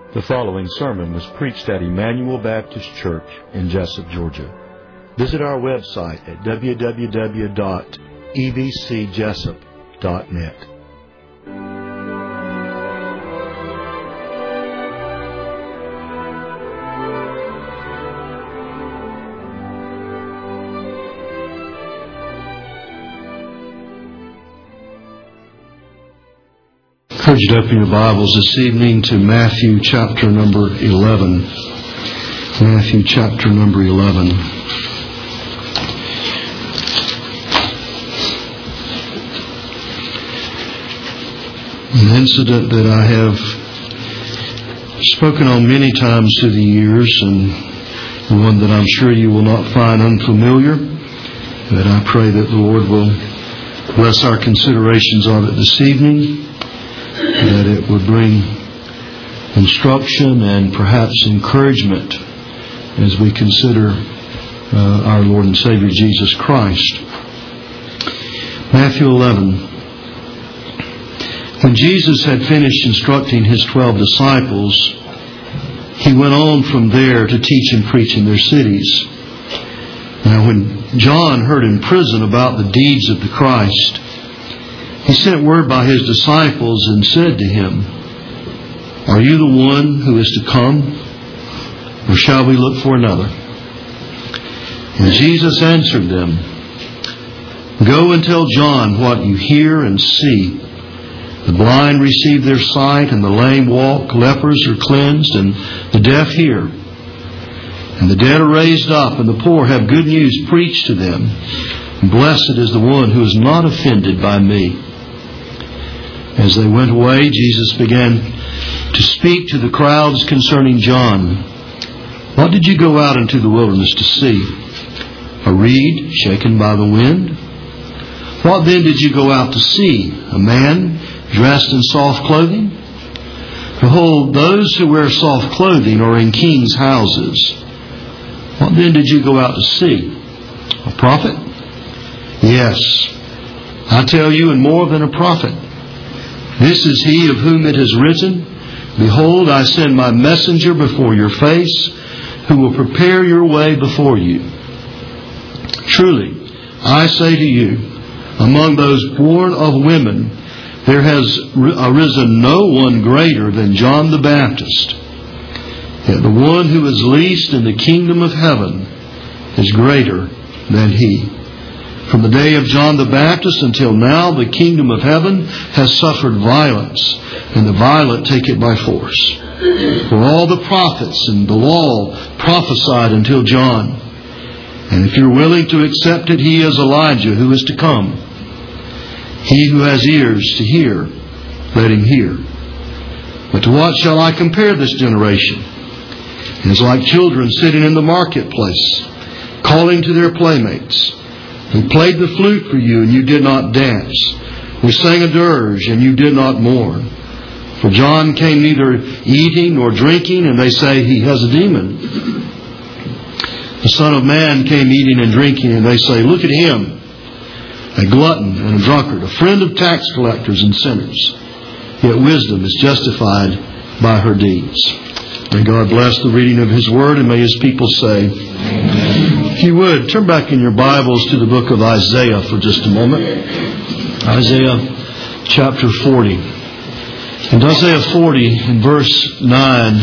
The following sermon was preached at Emmanuel Baptist Church in Jessup, Georgia. Visit our website at www.evcjessup.net. I encourage you to open your Bibles this evening to Matthew chapter number 11. Matthew chapter number 11. An incident that I have spoken on many times through the years, and one that I'm sure you will not find unfamiliar, but I pray that the Lord will bless our considerations of it this evening, that it would bring instruction and perhaps encouragement as we consider our Lord and Savior Jesus Christ. Matthew 11. When Jesus had finished instructing His 12 disciples, He went on from there to teach and preach in their cities. Now when John heard in prison about the deeds of the Christ, he sent word by his disciples and said to him, "Are you the one who is to come, or shall we look for another?" And Jesus answered them, "Go and tell John what you hear and see. The blind receive their sight, and the lame walk, lepers are cleansed, and the deaf hear. And the dead are raised up, and the poor have good news preached to them. And blessed is the one who is not offended by me." As they went away, Jesus began to speak to the crowds concerning John. "What did you go out into the wilderness to see? A reed shaken by the wind? What then did you go out to see? A man dressed in soft clothing? Behold, those who wear soft clothing are in kings' houses. What then did you go out to see? A prophet? Yes, I tell you, and more than a prophet. This is he of whom it is written, 'Behold, I send my messenger before your face, who will prepare your way before you.' Truly, I say to you, among those born of women, there has arisen no one greater than John the Baptist. Yet the one who is least in the kingdom of heaven is greater than he. From the day of John the Baptist until now, the kingdom of heaven has suffered violence, and the violent take it by force. For all the prophets and the law prophesied until John. And if you're willing to accept it, he is Elijah who is to come. He who has ears to hear, let him hear. But to what shall I compare this generation? It is like children sitting in the marketplace, calling to their playmates. We played the flute for you, and you did not dance. We sang a dirge, and you did not mourn. For John came neither eating nor drinking, and they say he has a demon. The Son of Man came eating and drinking, and they say, look at him, a glutton and a drunkard, a friend of tax collectors and sinners. Yet wisdom is justified by her deeds." May God bless the reading of His Word, and may His people say, Amen. If you would, turn back in your Bibles to the book of Isaiah for just a moment. Isaiah chapter 40. In Isaiah 40, in verse 9,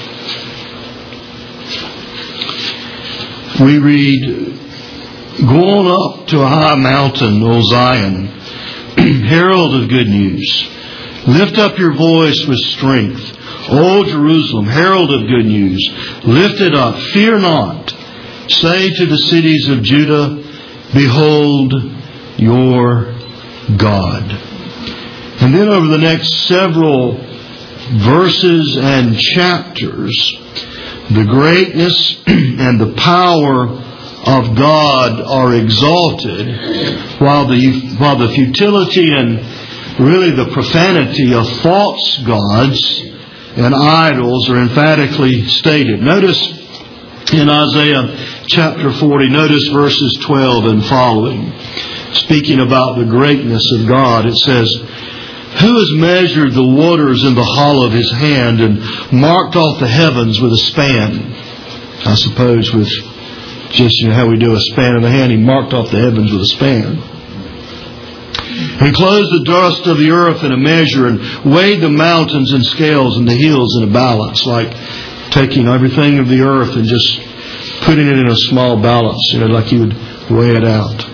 we read, "Go on up to a high mountain, O Zion, herald of good news. Lift up your voice with strength. O Jerusalem, herald of good news, lift it up, fear not. Say to the cities of Judah, behold your God." And then over the next several verses and chapters, the greatness and the power of God are exalted, while the futility and really the profanity of false gods and idols are emphatically stated. Notice in Isaiah chapter 40, notice verses 12 and following. Speaking about the greatness of God, it says, Who has measured the waters in the hollow of his hand and marked off the heavens with a span? I suppose with just how we do a span in the hand, he marked off the heavens with a span. And closed the dust of the earth in a measure and weighed the mountains in scales and the hills in a balance, like taking everything of the earth and just putting it in a small balance, like you would weigh it out.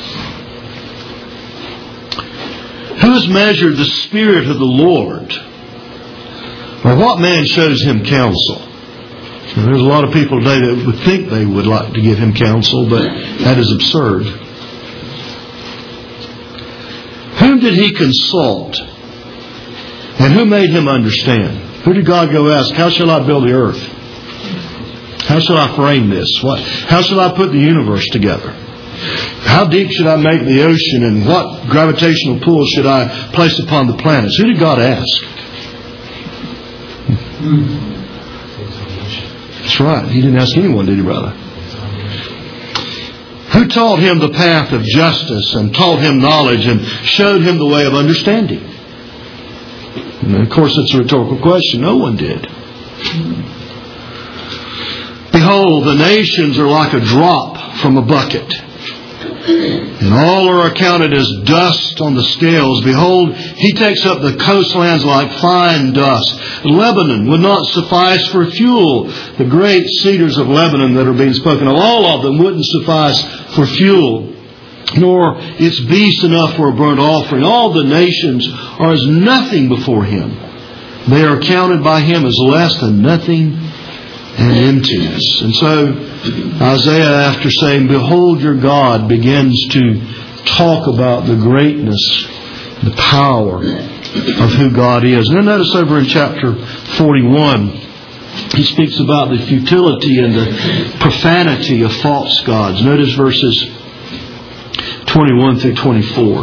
Who has measured the Spirit of the Lord? Or what man shows him counsel? Now, there's a lot of people today that would think they would like to give him counsel, but that is absurd. Whom did he consult? And who made him understand? Who did God go ask? How shall I build the earth? How shall I frame this? How shall I put the universe together? How deep should I make the ocean, and what gravitational pull should I place upon the planets? Who did God ask? That's right. He didn't ask anyone, did he, brother? Who taught him the path of justice and taught him knowledge and showed him the way of understanding? And of course, it's a rhetorical question. No one did. Behold, the nations are like a drop from a bucket, and all are accounted as dust on the scales. Behold, he takes up the coastlands like fine dust. Lebanon would not suffice for fuel. The great cedars of Lebanon that are being spoken of, all of them wouldn't suffice for fuel, nor its beasts enough for a burnt offering. All the nations are as nothing before him. They are counted by him as less than nothing and emptiness. And so Isaiah, after saying, behold your God, begins to talk about the greatness, the power of who God is. And then notice over in chapter 41, he speaks about the futility and the profanity of false gods. Notice verses 21 through 24.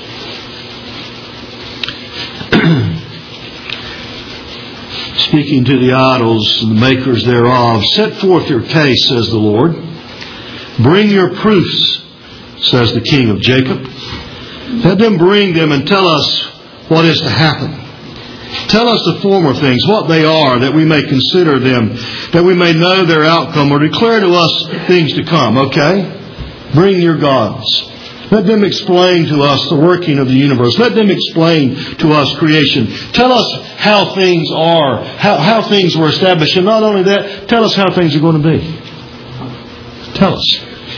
Speaking to the idols and the makers thereof, set forth your case, says the Lord. Bring your proofs, says the King of Jacob. Let them bring them and tell us what is to happen. Tell us the former things, what they are, that we may consider them, that we may know their outcome, or declare to us things to come. Okay? Bring your gods. Let them explain to us the working of the universe. Let them explain to us creation. Tell us how things are, how things were established. And not only that, tell us how things are going to be. Tell us.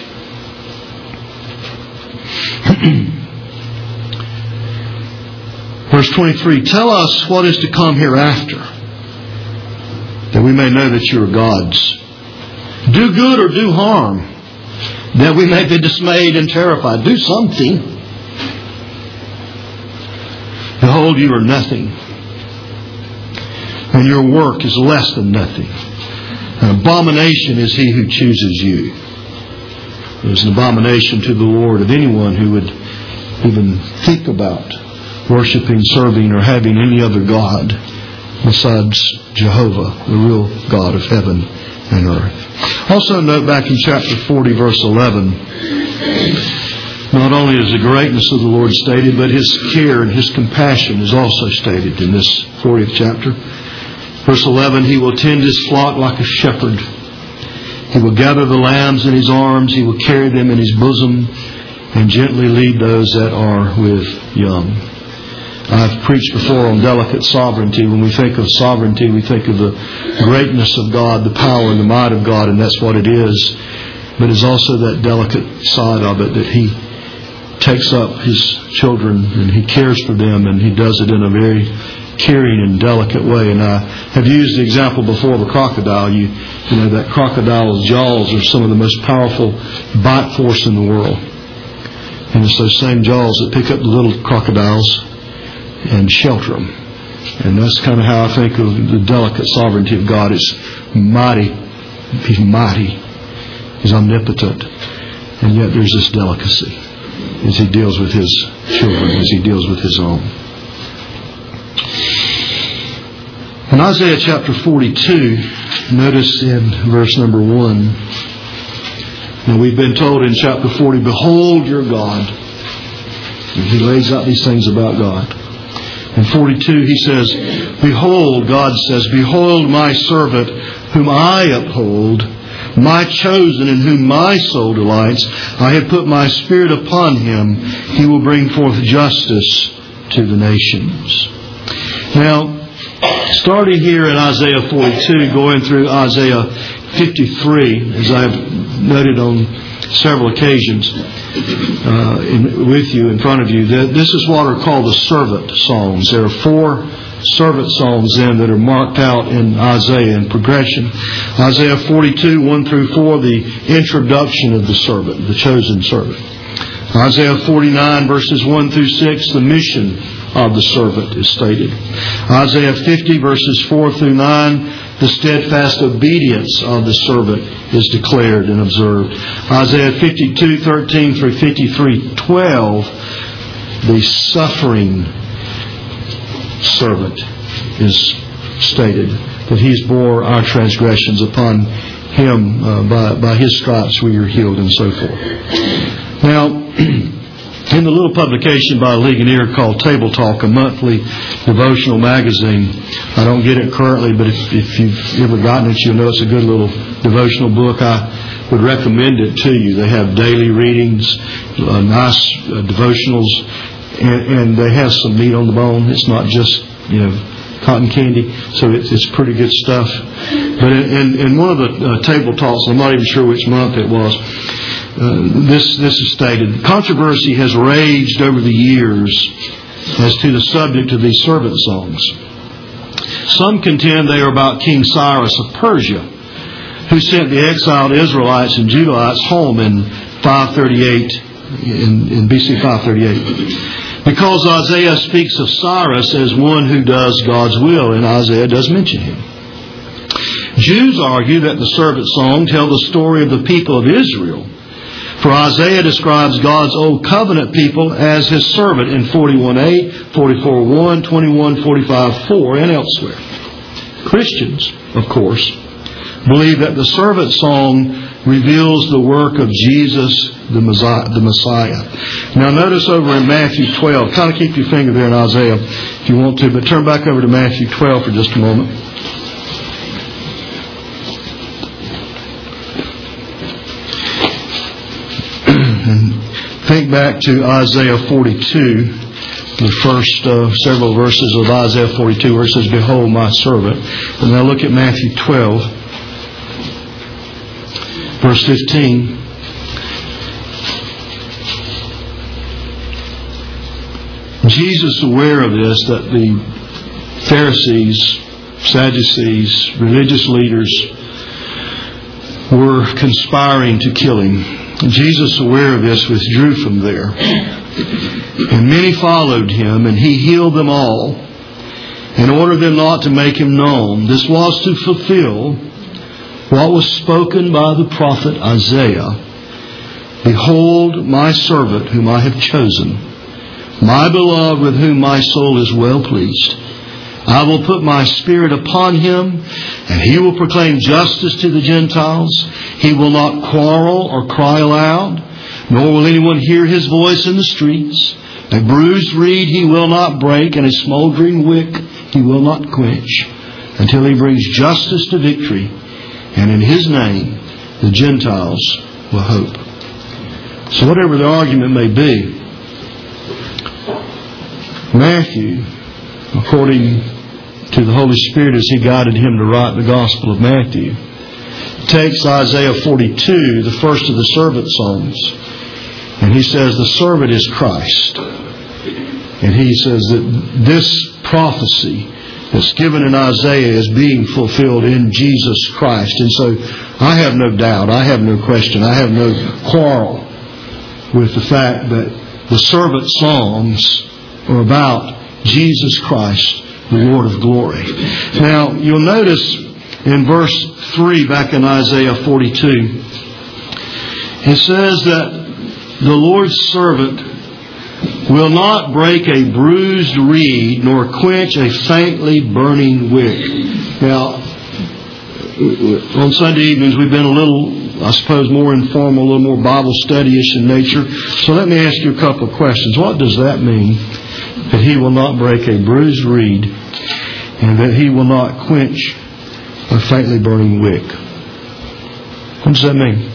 Verse 23, tell us what is to come hereafter, that we may know that you are gods. Do good or do harm, that we may be dismayed and terrified. Do something. Behold, you are nothing, and your work is less than nothing. An abomination is he who chooses you. It is an abomination to the Lord of anyone who would even think about worshiping, serving, or having any other God besides Jehovah, the real God of heaven and earth. Also note back in chapter 40, verse 11, not only is the greatness of the Lord stated, but His care and His compassion is also stated in this 40th chapter. Verse 11, He will tend His flock like a shepherd. He will gather the lambs in His arms. He will carry them in His bosom and gently lead those that are with young. I've preached before on delicate sovereignty. When we think of sovereignty, we think of the greatness of God, the power and the might of God, and that's what it is. But it's also that delicate side of it, that He takes up His children and He cares for them, and He does it in a very caring and delicate way. And I have used the example before of a crocodile. You know that crocodile's jaws are some of the most powerful bite force in the world. And it's those same jaws that pick up the little crocodiles and shelter them. And that's kind of how I think of the delicate sovereignty of God. It's mighty. He's mighty. He's omnipotent. And yet there's this delicacy as He deals with His children, as He deals with His own. In Isaiah chapter 42, notice in verse number 1, now we've been told in chapter 40, behold your God. And He lays out these things about God. In 42 he says, "Behold," God says, "behold my servant whom I uphold, my chosen in whom my soul delights. I have put my Spirit upon him. He will bring forth justice to the nations." Now, starting here in Isaiah 42, going through Isaiah 53, as I've noted on several occasions with you, in front of you, this is what are called the servant songs. There are 4 servant songs then that are marked out in Isaiah in progression. Isaiah 42, 1 through 4, the introduction of the servant, the chosen servant. Isaiah 49, verses 1 through 6, the mission of the servant is stated. Isaiah 50, verses 4 through 9, the steadfast obedience of the servant is declared and observed. Isaiah 52, 13 through 53, 12, the suffering servant is stated, that He's bore our transgressions upon Him, by His stripes we are healed, and so forth. Now, in the little publication by Ligonier called Table Talk, a monthly devotional magazine, I don't get it currently, but if you've ever gotten it, you'll know it's a good little devotional book. I would recommend it to you. They have daily readings, nice devotionals, and they have some meat on the bone. It's not just, cotton candy, so it's pretty good stuff. But in one of the table talks, I'm not even sure which month it was, this is stated: controversy has raged over the years as to the subject of these servant songs. Some contend they are about King Cyrus of Persia, who sent the exiled Israelites and Judahites home in 538, in BC 538. Because Isaiah speaks of Cyrus as one who does God's will, and Isaiah does mention him. Jews argue that the servant song tells the story of the people of Israel, for Isaiah describes God's old covenant people as His servant in 41:8, 44:1, 21, 45:4, and elsewhere. Christians, of course, believe that the servant song reveals the work of Jesus, the Messiah. Now notice over in Matthew 12, kind of keep your finger there in Isaiah if you want to, but turn back over to Matthew 12 for just a moment. And think back to Isaiah 42, the first several verses of Isaiah 42, where it says, "Behold my servant." And now look at Matthew 12. Verse 15. Jesus, aware of this, that the Pharisees, Sadducees, religious leaders were conspiring to kill Him. Jesus, aware of this, withdrew from there. And many followed Him, and He healed them all, and ordered them not to make Him known. This was to fulfill what was spoken by the prophet Isaiah: "Behold my servant whom I have chosen, my beloved with whom my soul is well pleased. I will put my Spirit upon him, and he will proclaim justice to the Gentiles. He will not quarrel or cry aloud, nor will anyone hear his voice in the streets. A bruised reed he will not break, and a smoldering wick he will not quench, until he brings justice to victory. And in His name, the Gentiles will hope." So whatever the argument may be, Matthew, according to the Holy Spirit as He guided him to write the Gospel of Matthew, takes Isaiah 42, the first of the servant songs, and he says the servant is Christ. And he says that this prophecy that's given in Isaiah is being fulfilled in Jesus Christ. And so I have no doubt, I have no question, I have no quarrel with the fact that the servant songs are about Jesus Christ, the Lord of glory. Now, you'll notice in verse 3 back in Isaiah 42, it says that the Lord's servant will not break a bruised reed, nor quench a faintly burning wick. Now, on Sunday evenings we've been a little, I suppose, more informal, a little more Bible study-ish in nature. So let me ask you a couple of questions. What does that mean? that He will not break a bruised reed, and that He will not quench a faintly burning wick. What does that mean?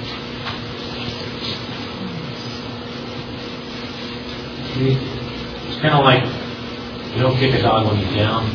It's kind of like you don't kick a dog when he's down.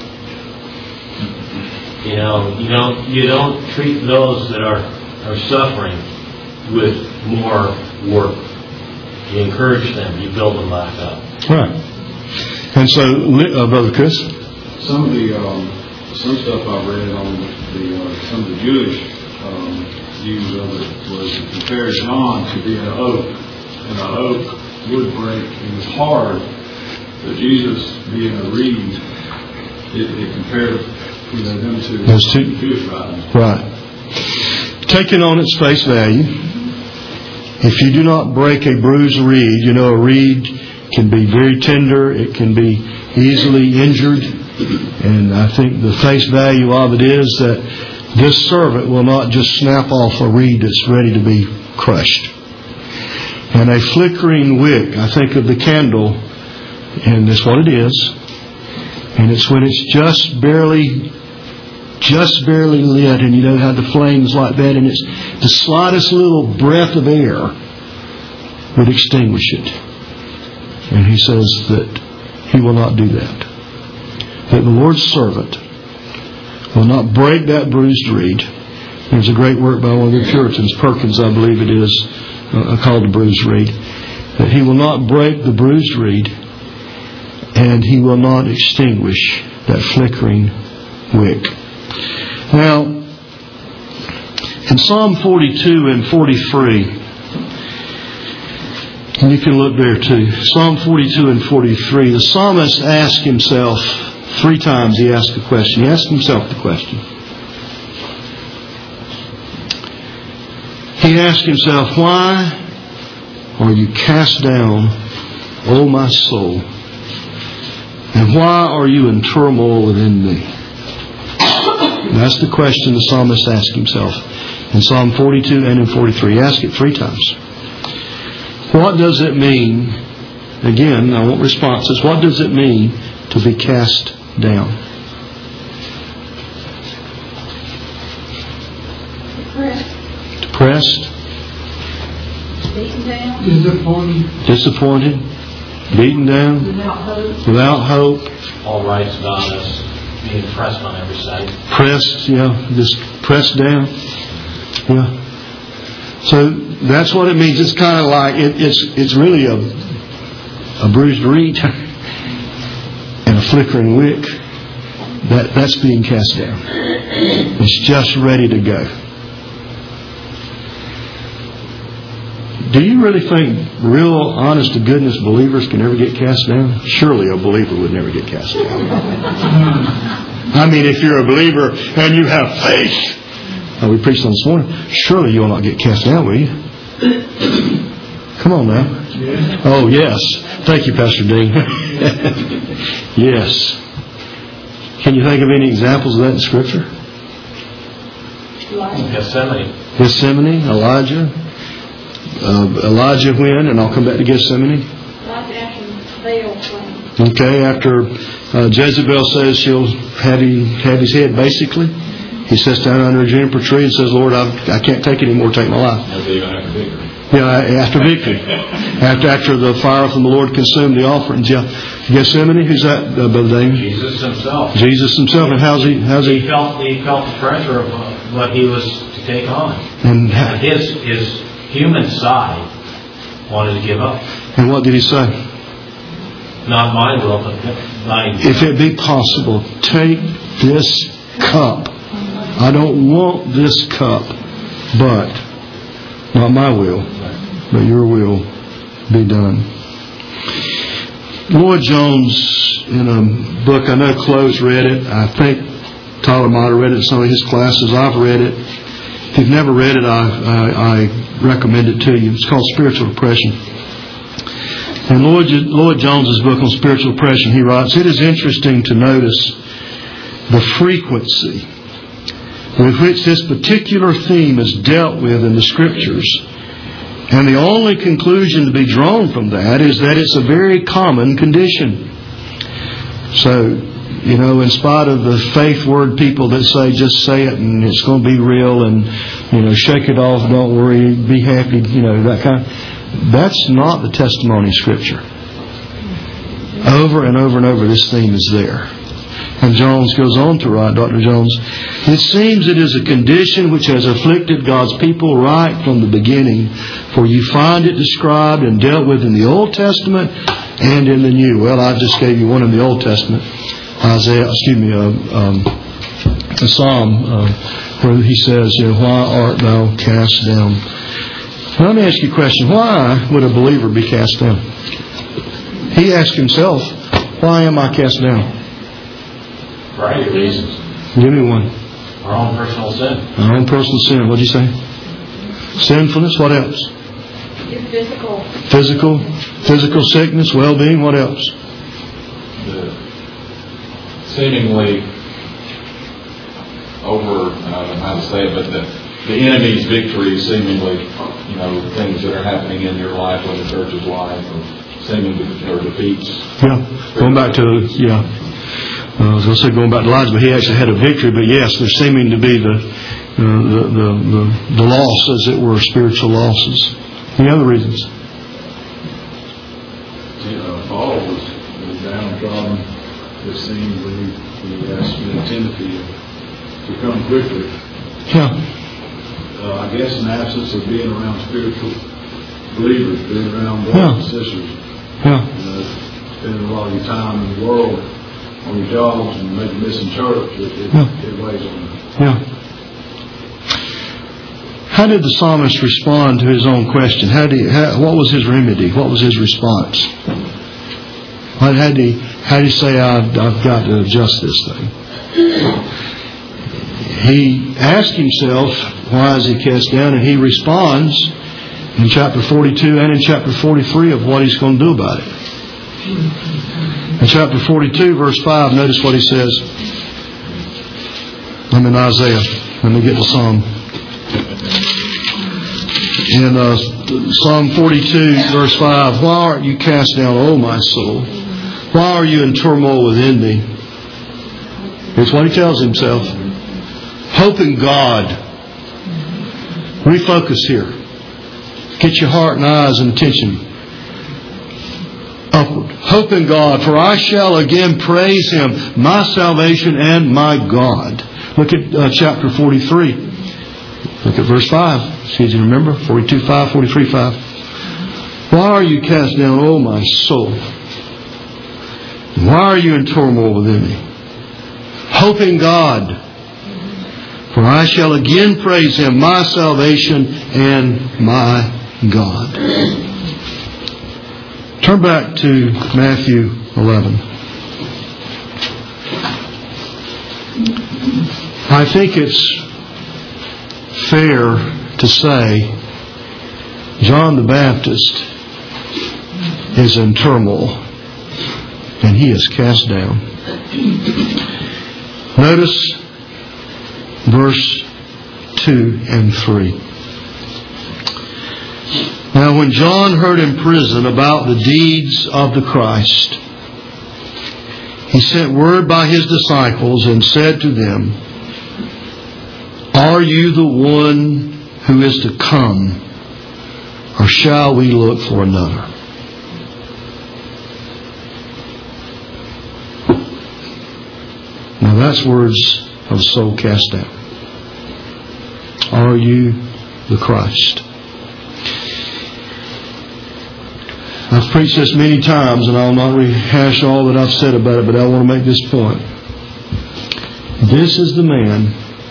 You don't treat those that are suffering with more work. You encourage them. You build them back up. Right. And so, Brother Chris? Some stuff I read on some of the Jewish views of it was to compare John to be an oak, and an oak would break and was hard. But Jesus being a reed, it compared them to those two Jewish writings. Right. Taken on its face value, if you do not break a bruised reed, a reed can be very tender, it can be easily injured, and I think the face value of it is that this servant will not just snap off a reed that's ready to be crushed. And a flickering wick, I think of the candle, and that's what it is, and it's when it's just barely lit, and you know how the flames like that, and it's the slightest little breath of air would extinguish it. And He says that He will not do that. That the Lord's servant will not break that bruised reed. There's a great work by one of the Puritans, Perkins, I believe it is, called the bruised reed. That He will not break the bruised reed, and He will not extinguish that flickering wick. Now, in Psalm 42 and 43, and you can look there too, Psalm 42 and 43, the psalmist asked himself, 3 times he asked the question. He asked himself the question. He asked himself, why are you cast down, O my soul? And why are you in turmoil within me? That's the question the psalmist asked himself in Psalm 42 and in 43. He asked it 3 times. What does it mean? Again, I want responses. What does it mean to be cast down? Depressed. Beaten down. Disappointed. Beaten down. Without hope. All writes about us being pressed on every side. Pressed, just pressed down. Yeah. So that's what it means. It's kind of like it's really a bruised reed and a flickering wick. That's being cast down. It's just ready to go. Do you really think real, honest to goodness believers can ever get cast down? Surely a believer would never get cast down. I mean, if you're a believer and you have faith, we preached on this morning, surely you will not get cast down, will you? Come on now. Oh, yes. Thank you, Pastor Dean. Yes. Can you think of any examples of that in Scripture? Gethsemane, Elijah. Elijah when? And I'll come back to Gethsemane. Okay, after Jezebel says she'll have his head, basically, he sits down under a juniper tree and says, Lord, I can't take it anymore, take my life. Yeah, after victory. After the fire from the Lord consumed the offerings. Yeah. Gethsemane, who's that, Brother Damon? Jesus himself. Jesus himself. And how's he? He felt the pressure of what he was to take on. And his human side wanted to give up. And what did he say? Not my will, but thine. If it be possible, take this cup. I don't want this cup, but not my will, but your will be done. Lloyd Jones, in a book, I know Chloe's read it. I think Tyler might have read it in some of his classes. I've read it. If you've never read it, I recommend it to you. It's called Spiritual Depression. In Lloyd Jones's book on spiritual depression, he writes, it is interesting to notice the frequency with which this particular theme is dealt with in the Scriptures. And the only conclusion to be drawn from that is that it's a very common condition. So, in spite of the faith word people that say, just say it and it's going to be real and, shake it off, don't worry, be happy, that kind. That's not the testimony of Scripture. Over and over and over, this theme is there. And Jones goes on to write, Dr. Jones, it seems it is a condition which has afflicted God's people right from the beginning, for you find it described and dealt with in the Old Testament and in the New. Well, I just gave you one in the Old Testament, a Psalm where he says, why art thou cast down? Now, let me ask you a question. Why would a believer be cast down? He asked himself, why am I cast down? Variety of reasons. Give me one. Our own personal sin. Our own personal sin. What'd you say? Sinfulness. What else? Physical sickness, well-being. What else? The seemingly I don't know how to say it, but the enemy's victory, seemingly, things that are happening in your life or the church's life, or seeming defeats. Yeah. Going back to I was going to say going back to Elijah, but he actually had a victory. But yes, there seeming to be the loss, as it were, spiritual losses. Any other reasons? Paul was downtrodden. It seemed when he asked Timothy to come quickly. Yeah. I guess in absence of being around spiritual believers, being around brothers and sisters. Yeah. Spending a lot of your time in the world, on your jobs, and maybe missing church, it weighs on you. Yeah. How did the psalmist respond to his own question? What was his remedy? What was his response? How did he say, I've got to adjust this thing? He asked himself, why is he cast down? And he responds in chapter 42 and in chapter 43 of what he's going to do about it. In chapter 42, verse 5, notice what he says. I'm in Isaiah. Let me get the Psalm. In Psalm 42, verse 5, why art you cast down, O my soul? Why are you in turmoil within me? Here's what he tells himself. Hope in God. Refocus here. Get your heart and eyes and attention upward. Hope in God, for I shall again praise Him, my salvation and my God. Look at chapter 43. Look at verse 5. It's easy to remember. 42:5, 43:5. Why are you cast down, O my soul? Why are you in turmoil within me? Hope in God, for I shall again praise Him, my salvation and my God. Turn back to Matthew 11. I think it's fair to say John the Baptist is in turmoil and he is cast down. Notice verse 2 and 3. Now when John heard in prison about the deeds of the Christ, he sent word by his disciples and said to them, are you the one who is to come, or shall we look for another? Now that's words of the soul cast down. Are you the Christ? I've preached this many times and I'll not rehash all that I've said about it, but I want to make this point. This is the man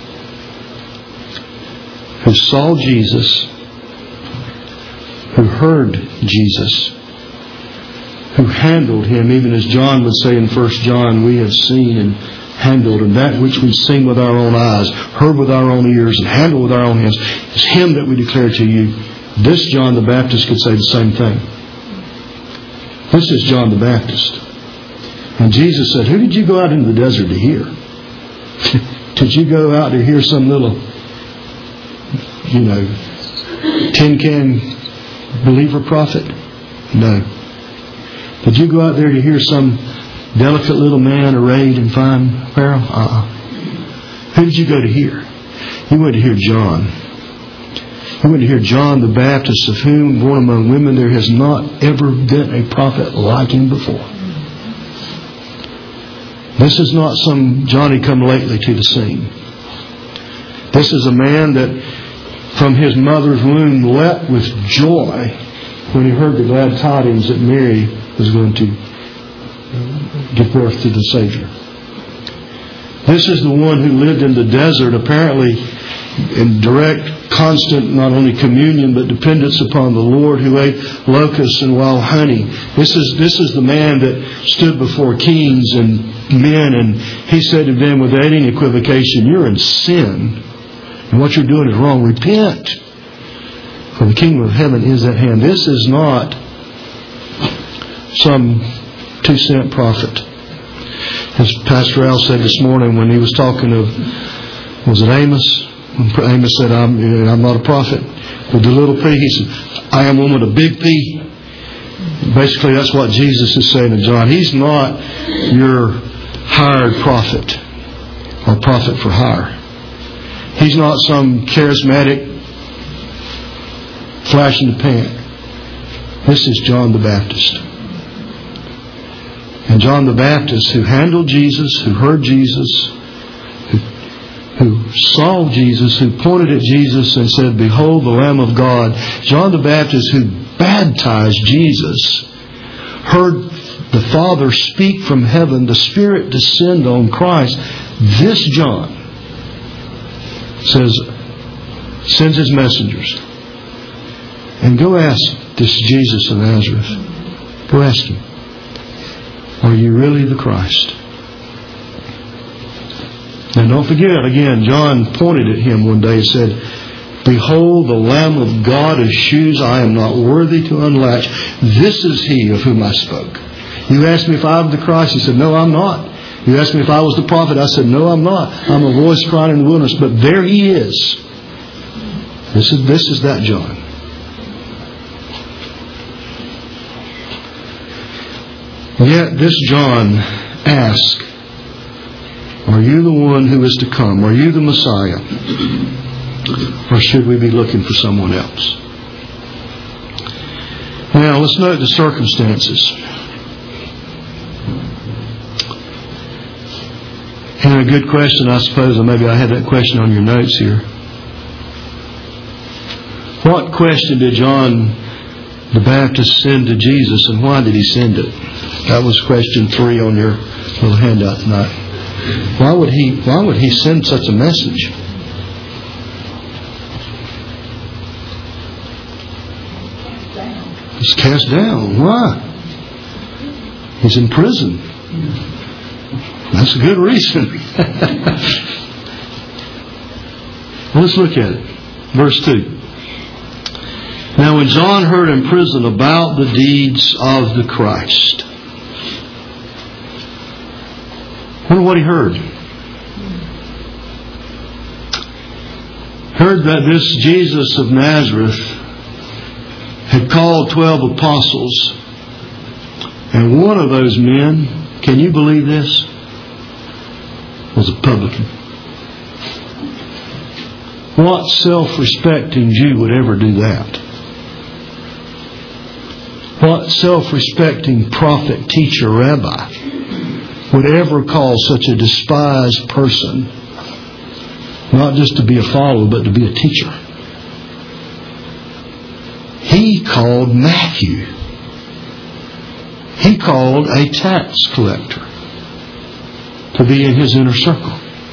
who saw Jesus, who heard Jesus, who handled Him, even as John would say in 1 John, we have seen and handled, and that which we've seen with our own eyes, heard with our own ears, and handled with our own hands, is Him that we declare to you. This John the Baptist could say the same thing. This is John the Baptist. And Jesus said, who did you go out into the desert to hear? Did you go out to hear some little, tin can believer prophet? No. Did you go out there to hear some delicate little man arrayed in fine apparel? Who did you go to hear? You went to hear John. You went to hear John the Baptist, of whom, born among women, there has not ever been a prophet like him before. This is not some Johnny-come-lately to the scene. This is a man that from his mother's womb leapt with joy when he heard the glad tidings that Mary was going to give birth to the Savior. This is the one who lived in the desert, apparently in direct, constant, not only communion, but dependence upon the Lord, who ate locusts and wild honey. This is the man that stood before kings and men, and he said to them without any equivocation, "You're in sin, and what you're doing is wrong. Repent, for the kingdom of heaven is at hand." This is not some 2-cent prophet. As Pastor Al said this morning when he was talking of, was it Amos? When Amos said, I'm not a prophet. With the little P, he said, I am one with a big P. Basically, that's what Jesus is saying to John. He's not your hired prophet or prophet for hire. He's not some charismatic flash in the pan. This is John the Baptist. And John the Baptist, who handled Jesus, who heard Jesus, who saw Jesus, who pointed at Jesus and said, "Behold the Lamb of God." John the Baptist, who baptized Jesus, heard the Father speak from heaven, the Spirit descend on Christ. This John sends his messengers. And go ask this Jesus of Nazareth. Go ask him, are you really the Christ? And don't forget, again, John pointed at him one day and said, "Behold the Lamb of God whose shoes I am not worthy to unlatch. This is he of whom I spoke." You asked me if I was the Christ. He said, "No, I'm not." You asked me if I was the prophet. I said, "No, I'm not. I'm a voice crying in the wilderness." But there he is. This is that John. Yet this John asked, are you the one who is to come? Are you the Messiah? Or should we be looking for someone else? Now, let's note the circumstances. And a good question, I suppose, or maybe I had that question on your notes here. What question did John the Baptist send to Jesus, and why did he send it? That was question 3 on your little handout tonight. Why would he send such a message? He's cast down. Why? He's in prison. That's a good reason. Let's look at it. Verse 2. Now when John heard in prison about the deeds of the Christ. I wonder what he heard. Heard that this Jesus of Nazareth had called 12 apostles. And one of those men, can you believe this, was a publican. What self-respecting Jew would ever do that? What self-respecting prophet, teacher, rabbi would ever call such a despised person not just to be a follower, but to be a teacher? He called Matthew. He called a tax collector to be in his inner circle.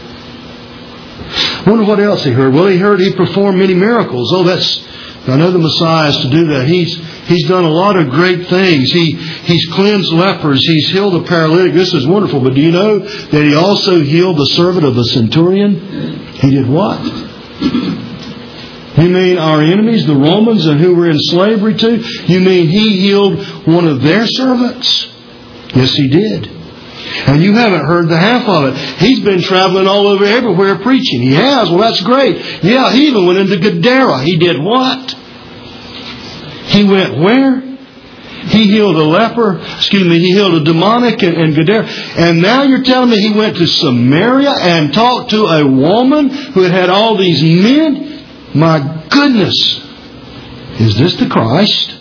I wonder what else he heard. Well, he heard he performed many miracles. I know the Messiah is to do that. He's done a lot of great things. He's cleansed lepers. He's healed a paralytic. This is wonderful. But do you know that he also healed the servant of the centurion? He did what? You mean our enemies, the Romans, and who we're in slavery to? You mean he healed one of their servants? Yes, he did. And you haven't heard the half of it. He's been traveling all over everywhere preaching. He has. Well, that's great. Yeah, he even went into Gadara. He did what? He went where? He healed a leper. He healed a demonic in Gadara. And now you're telling me He went to Samaria and talked to a woman who had all these men? My goodness. Is this the Christ?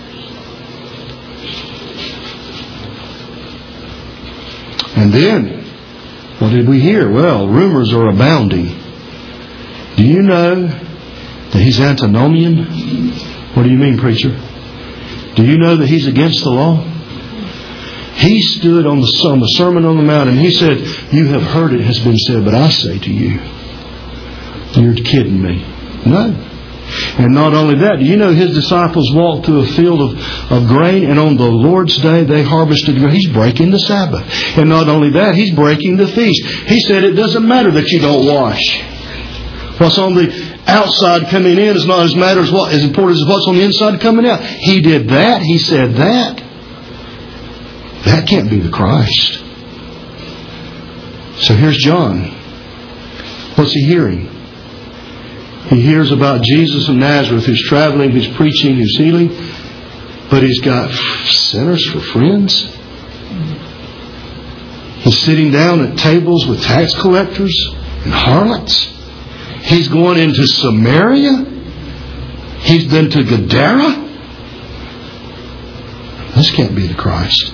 And then, what did we hear? Well, rumors are abounding. Do you know that He's antinomian? What do you mean, preacher? Do you know that He's against the law? He stood on the Sermon on the Mount and He said, you have heard it has been said, but I say to you, you're kidding me. No. And not only that, do you know His disciples walked through a field of grain, and on the Lord's day they harvested grain. He's breaking the Sabbath. And not only that, He's breaking the feast. He said it doesn't matter that you don't wash. What's on the outside coming in is not as important as what's on the inside coming out. He did that. He said that. That can't be the Christ. So here's John. What's he hearing? He hears about Jesus of Nazareth who's traveling, who's preaching, who's healing. But he's got sinners for friends. He's sitting down at tables with tax collectors and harlots. He's going into Samaria. He's been to Gadara. This can't be the Christ.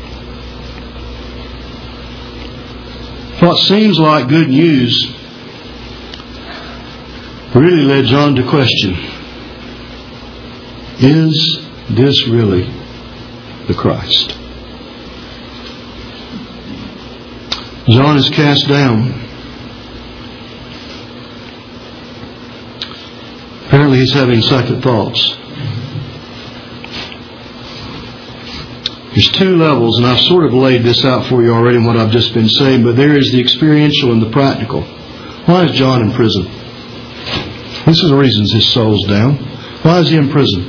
What seems like good news really led John to question, is this really the Christ? John is cast down. Apparently he's having second thoughts. There's two levels, and I've sort of laid this out for you already in what I've just been saying, but there is the experiential and the practical. Why is John in prison? This is the reasons his soul's down. Why is he in prison?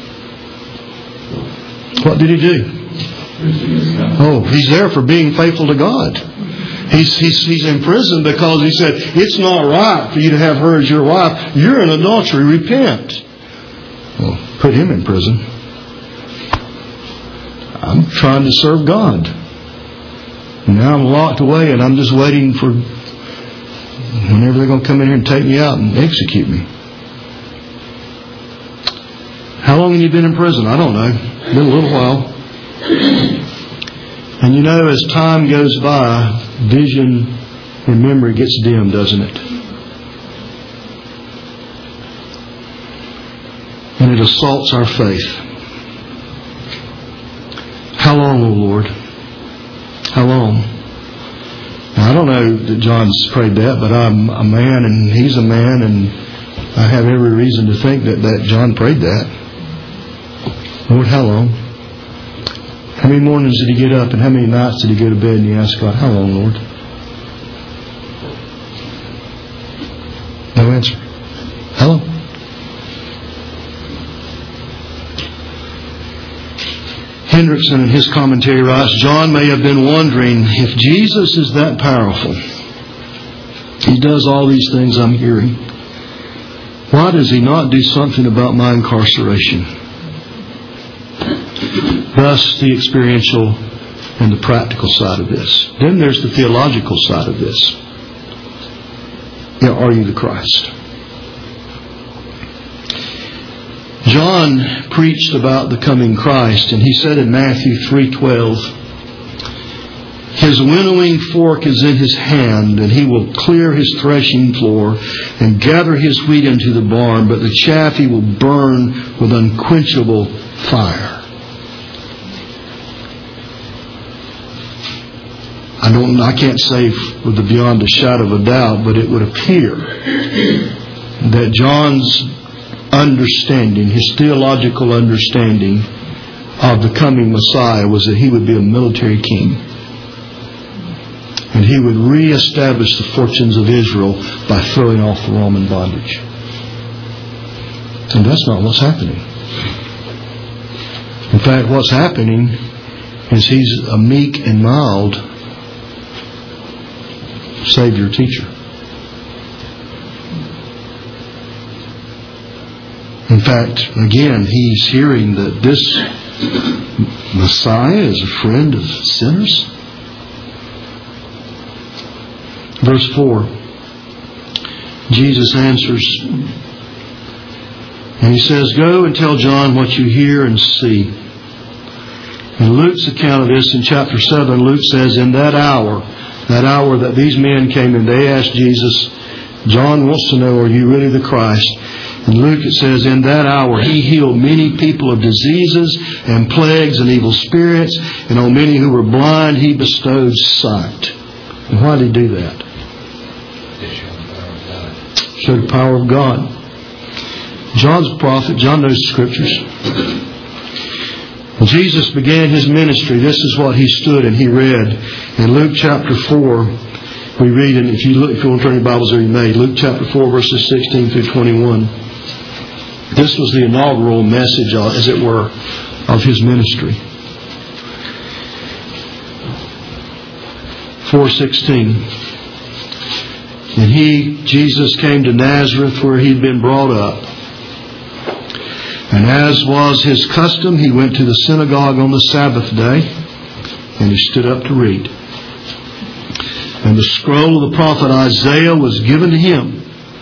What did he do? Oh, he's there for being faithful to God. He's in prison because he said, it's not right for you to have her as your wife. You're in adultery. Repent. Well, put him in prison. I'm trying to serve God. Now I'm locked away and I'm just waiting for whenever they're going to come in here and take me out and execute me. How long have you been in prison? I don't know. Been a little while. And you know, as time goes by, vision and memory gets dim, doesn't it? And it assaults our faith. How long, O Lord? How long? Now, I don't know that John's prayed that, but I'm a man and he's a man, and I have every reason to think that John prayed that. Lord, how long? How many mornings did he get up and how many nights did he go to bed and he asked God, how long, Lord? No answer. How long? Hendrickson in his commentary writes, John may have been wondering if Jesus is that powerful. He does all these things I'm hearing. Why does he not do something about my incarceration? Thus, the experiential and the practical side of this. Then there's the theological side of this. Are you the Christ? John preached about the coming Christ, and he said in Matthew 3:12, his winnowing fork is in his hand, and he will clear his threshing floor and gather his wheat into the barn, but the chaff he will burn with unquenchable fire. I can't say with the beyond a shadow of a doubt, but it would appear that John's understanding, his theological understanding of the coming Messiah was that he would be a military king. And he would reestablish the fortunes of Israel by throwing off the Roman bondage. And that's not what's happening. In fact, what's happening is he's a meek and mild Savior teacher. In fact, again, he's hearing that this Messiah is a friend of sinners? Verse 4. Jesus answers, and He says, "Go and tell John what you hear and see." In Luke's account of this, in chapter 7, Luke says, in that hour that these men came in, they asked Jesus, John wants to know, are you really the Christ? In Luke it says, in that hour He healed many people of diseases and plagues and evil spirits, and on many who were blind He bestowed sight. And why did He do that? Showed the power of God. John's a prophet. John knows the Scriptures. When Jesus began His ministry, this is what He stood and He read. In Luke chapter 4, we read, and if you want to turn your Bibles there, you may. Luke chapter 4, verses 16 through 21. This was the inaugural message, as it were, of His ministry. 4:16. And Jesus came to Nazareth where He'd been brought up. And as was His custom, He went to the synagogue on the Sabbath day, and He stood up to read. And the scroll of the prophet Isaiah was given to Him.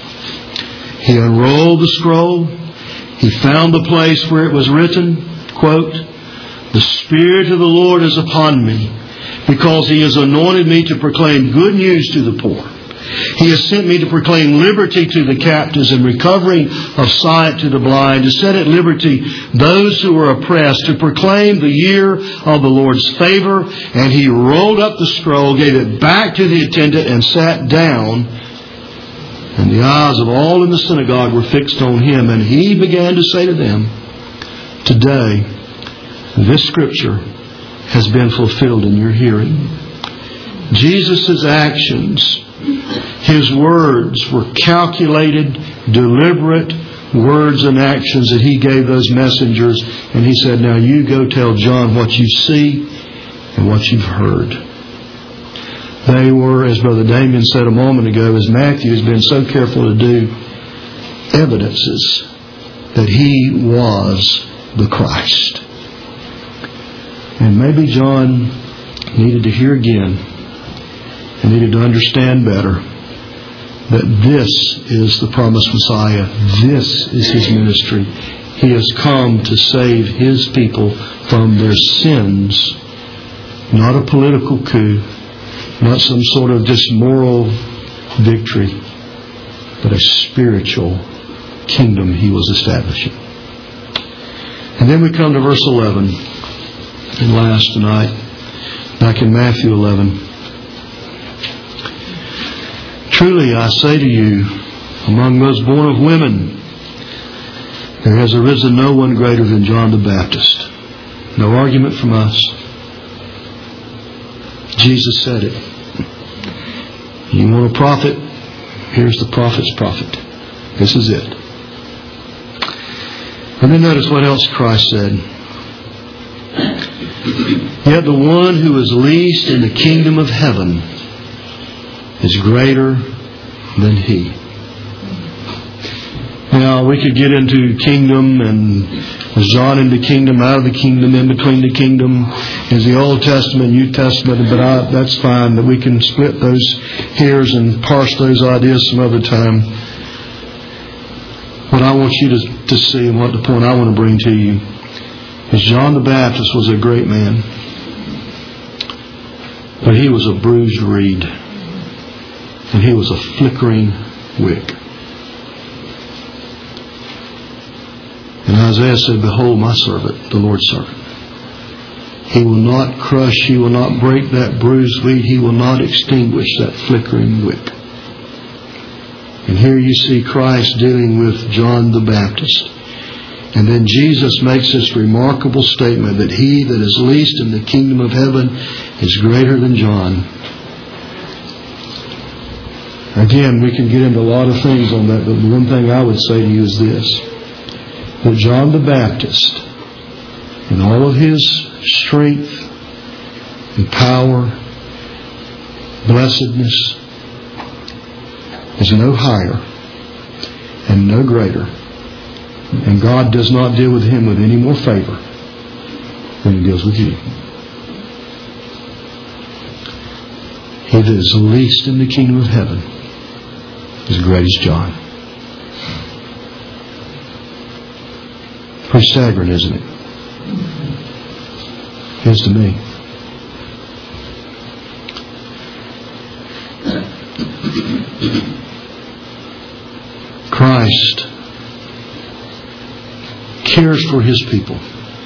He unrolled the scroll. He found the place where it was written, quote, "The Spirit of the Lord is upon me, because He has anointed me to proclaim good news to the poor. He has sent me to proclaim liberty to the captives and recovering of sight to the blind, to set at liberty those who are oppressed, to proclaim the year of the Lord's favor." And He rolled up the scroll, gave it back to the attendant, and sat down. And the eyes of all in the synagogue were fixed on Him. And He began to say to them, "Today, this Scripture has been fulfilled in your hearing." Jesus' actions, His words were calculated, deliberate words and actions that He gave those messengers. And He said, now you go tell John what you see and what you've heard. They were, as Brother Damien said a moment ago, as Matthew has been so careful to do, evidences that He was the Christ. And maybe John needed to hear again, and needed to understand better, that this is the promised Messiah. This is His ministry. He has come to save His people from their sins. Not a political coup, not some sort of just moral victory, but a spiritual kingdom He was establishing. And then we come to verse 11, and last tonight, back in Matthew 11. "Truly I say to you, among those born of women, there has arisen no one greater than John the Baptist." No argument from us. Jesus said it. You want a prophet? Here's the prophet's prophet. This is it. And then notice what else Christ said. "Yet the one who is least in the kingdom of heaven is greater than he." Now, we could get into kingdom, and was John in the kingdom, out of the kingdom, in between the kingdom, is the Old Testament, New Testament, but that's fine, that we can split those hairs and parse those ideas some other time. What I want you to see, and what the point I want to bring to you, is John the Baptist was a great man, but he was a bruised reed, and he was a flickering wick. And Isaiah said, "Behold my servant, the Lord's servant. He will not crush, He will not break that bruised reed, He will not extinguish that flickering wick." And here you see Christ dealing with John the Baptist. And then Jesus makes this remarkable statement that he that is least in the kingdom of heaven is greater than John. Again, we can get into a lot of things on that, but the one thing I would say to you is this: that John the Baptist, in all of his strength and power, blessedness, is no higher and no greater. And God does not deal with him with any more favor when He deals with you. He that is least in the kingdom of heaven is great as John. Pretty staggering, isn't it? It is to me. Christ cares for His people.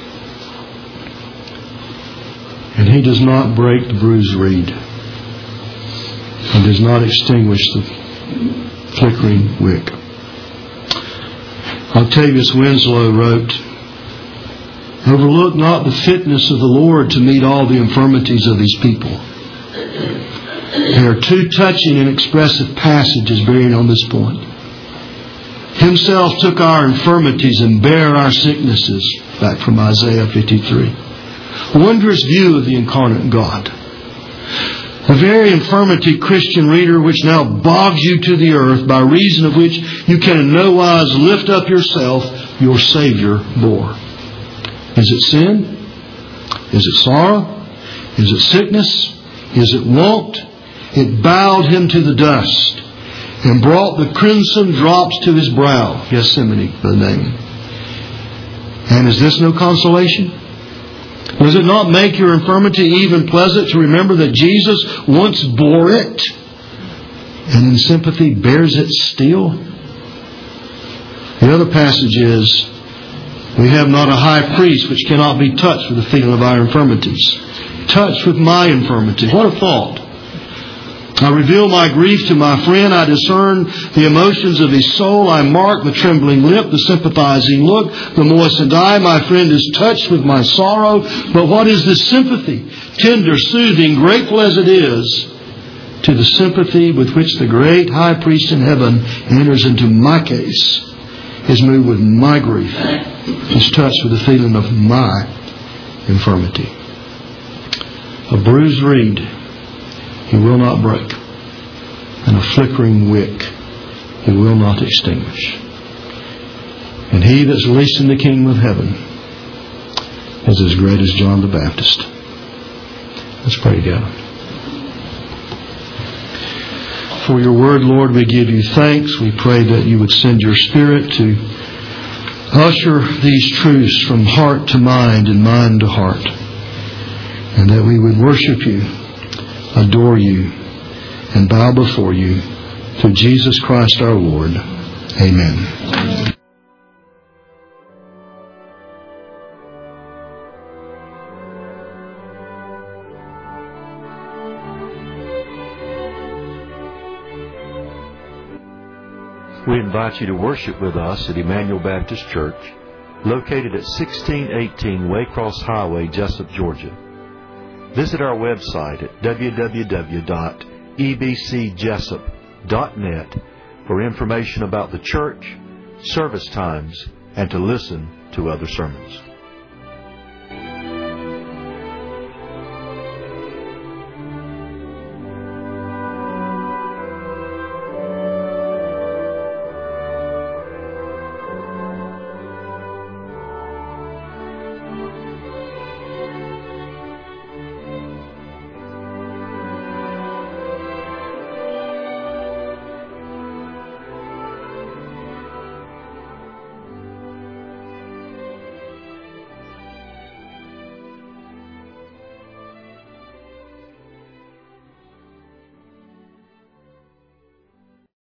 And He does not break the bruised reed. And does not extinguish the flickering wick. Octavius Winslow wrote, "Overlook not the fitness of the Lord to meet all the infirmities of His people." There are two touching and expressive passages bearing on this point. Himself took our infirmities and bare our sicknesses, back from Isaiah 53. A wondrous view of the incarnate God. The very infirmity, Christian reader, which now bogs you to the earth, by reason of which you can in no wise lift up yourself, your Savior bore. Is it sin? Is it sorrow? Is it sickness? Is it want? It bowed Him to the dust and brought the crimson drops to His brow. Gethsemane, the name. And is this no consolation? Does it not make your infirmity even pleasant to remember that Jesus once bore it and in sympathy bears it still? The other passage is, we have not a high priest which cannot be touched with the feeling of our infirmities. Touched with my infirmity. What a thought. I reveal my grief to my friend. I discern the emotions of his soul. I mark the trembling lip, the sympathizing look, the moistened eye. My friend is touched with my sorrow. But what is this sympathy? Tender, soothing, grateful as it is, to the sympathy with which the great high priest in heaven enters into my case, is moved with my grief, is touched with the feeling of my infirmity. A bruised reed He will not break, and a flickering wick He will not extinguish. And he that's least in the kingdom of heaven is as great as John the Baptist. Let's pray together. For your word, Lord, we give you thanks. We pray that you would send your Spirit to usher these truths from heart to mind and mind to heart, and that we would worship you, adore you, and bow before you through Jesus Christ our Lord. Amen. We invite you to worship with us at Emmanuel Baptist Church, located at 1618 Waycross Highway, Jessup, Georgia. Visit our website at www.ebcjessup.net for information about the church, service times, and to listen to other sermons.